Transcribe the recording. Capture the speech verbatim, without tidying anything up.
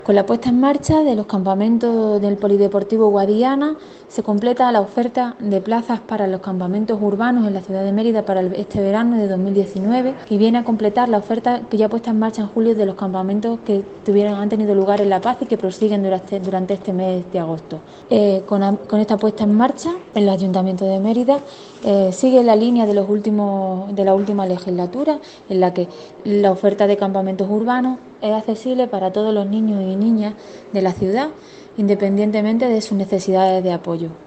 Con la puesta en marcha de los campamentos del Polideportivo Guadiana se completa la oferta de plazas para los campamentos urbanos en la ciudad de Mérida para este verano de dos mil diecinueve y viene a completar la oferta que ya puesta en marcha en julio de los campamentos que tuvieron, han tenido lugar en La Paz y que prosiguen durante, durante este mes de agosto. Eh, con, con esta puesta en marcha, el Ayuntamiento de Mérida eh, sigue la línea de, los últimos, de la última legislatura en la que la oferta de campamentos urbanos es accesible para todos los niños y niñas de la ciudad, independientemente de sus necesidades de apoyo.